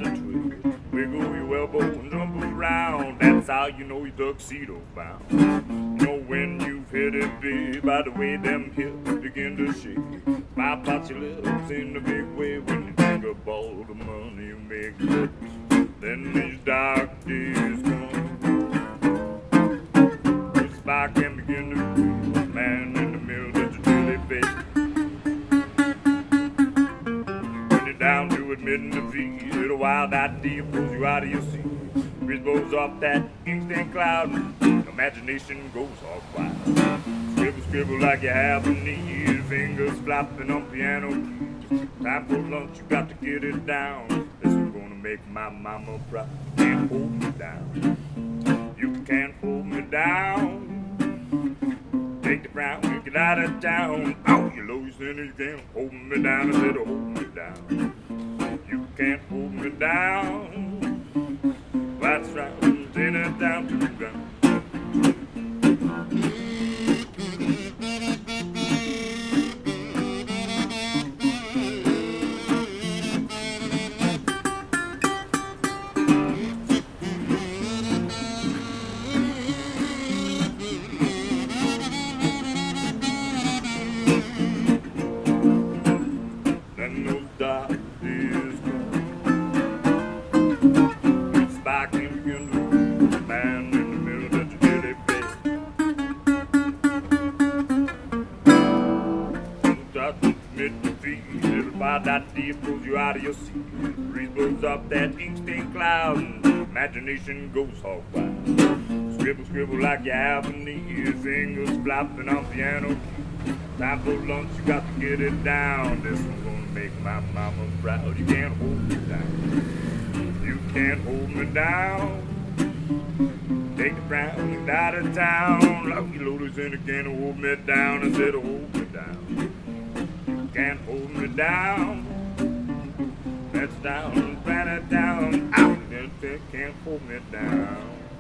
the tree. Wiggle your elbow and jump around. That's how you know you're tuxedo bound. You know when you've hit it big by the way them hips begin to shake. Pop out your lips in a big way when you think of all the money you make. Then these dark days come. The spot can begin to be a man in the middle that you really face. When you're down to admitting defeat, a wild idea pulls you out of your seat. Breeze blows off that ink-stained cloud, imagination goes all wild. Scribble, scribble like you have a need, fingers flopping on piano keys. Time for lunch, you got to get it down. This is gonna make my mama proud. You can't hold me down. You can't hold me down. Take the crown and get out of town. Oh, you low sinner, you can't hold me down. I said, hold me down. You can't hold me down. That's right, send it down to the ground. Then those dark days come. It's back in again to the man in the middle that you really face. Start to commit defeat. Little by that deep pulls you out of your seat. Breeze blows up that ink-stained cloud and imagination goes hog wild. Scribble, scribble like you have a need. Fingers flopping on piano keys. Time for lunch, you got to get it down. This one's gonna make my mama proud. You can't hold me down. You can't hold me down. Take the crown and out of town. Like you loaders in again and hold me down. I said, hold me down. You can't hold me down. That's down, pat it down. Out. They can't hold me down.